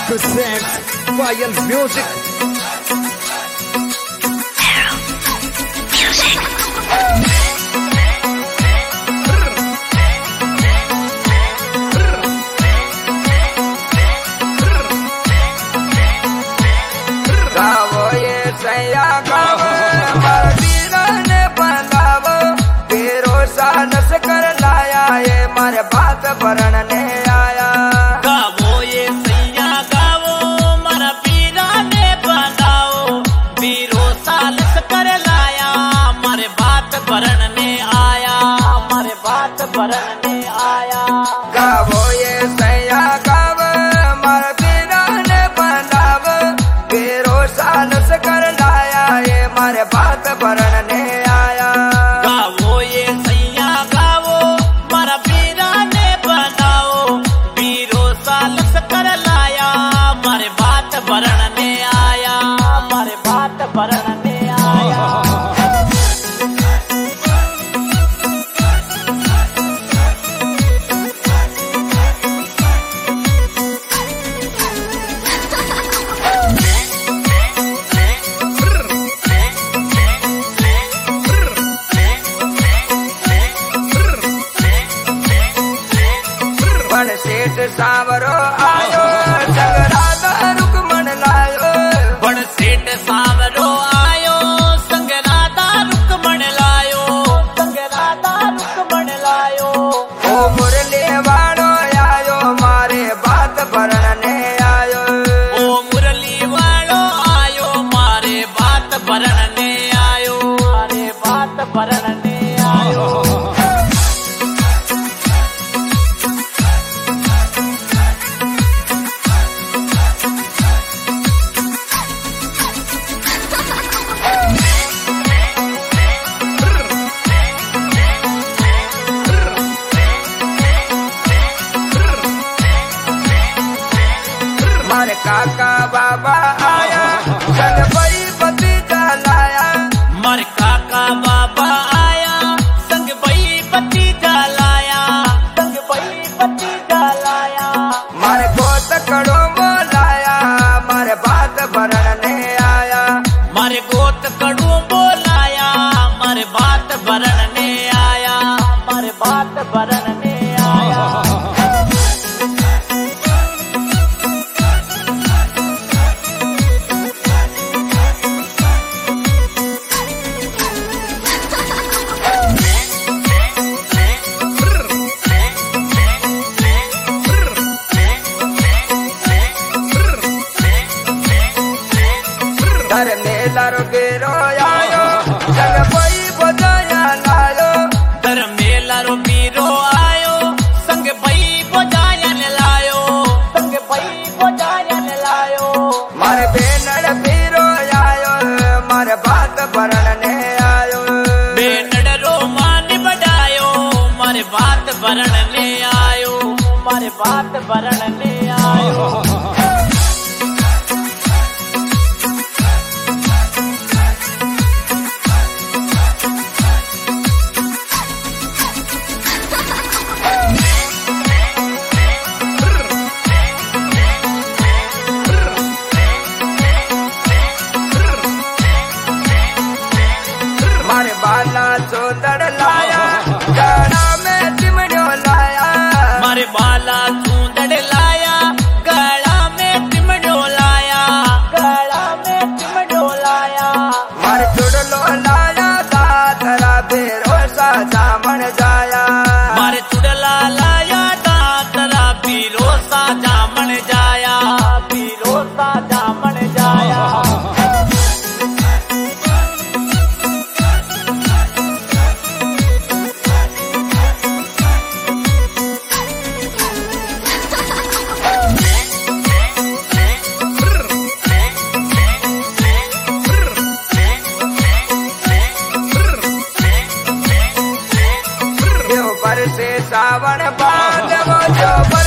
presents Royal Music. गावो ये सैया गावो मदीना ने बनावो तेरो सानस कर लाया ये मारे बात भरण ने आया। गावो ये सैया गावो मारा पीरा ने बनाओ बीरो सालस कर लाया मारे बात भरण ने आया मारे बात भरण ने आया। गावो ये सैया गावो मदीना ने बनावो तेरो सानस कर लाया ये मारे बात भरण ने आया। गावो ये सैया गावो मारा पीरा ने बनाओ बीरो सालस कर लाया मारे बात भरण ने आया मारे बात भरण ने आया। पण सेठ सावरो आयो संगराधा रुकमण लायो। पण सेठ सावरो आयो संगराधा रुकमण लायो संगराधा रुकमण लायो। ओ मुरली वाड़ो आयो मारे बात भरण ने आयो। ओ मुरली वालो आयो मारे बात भरण ने आयो मारे बात भरण ने आयो। मारे काका बाबा आया संग बई भतीजा लाया। मारे काका बाबा आया संग बई भतीजा लाया संग बई भतीजा लाया। मारे गोत कड़ो बोलाया मारे बात भरण ने आया। मारे गोत कड़ू बोलाया मारे बात भरण ने आया मारे बात भरण ने आया। घर मेला रो गेरो आयो संग बई बजाया लायो। धर मेला रो पीरो आयो संग बई बजायन लायो संग बई बजायन लायो। मारे बेनड़ पीरो आयो मारे बात भरण ने आयो। बेनड़ रो मान बजायो मारे बात भरण ने आयो मारे बात भरण ने आयो। मारे बाला चोदड़ लाया गड़ा में चिमड़ो लाया। मारे बाला चूंदड़ लाया गला में टिमड़ो लाया गला में टिमड़ो लाया। मारे चुड़लो लाया दातरा बेरो सा जामन जाया। मारे चुड़ला लाया दातरा पीरो सा जामन जाया पीरो सा जामन जाया। देव पर से सावन बाद वो जो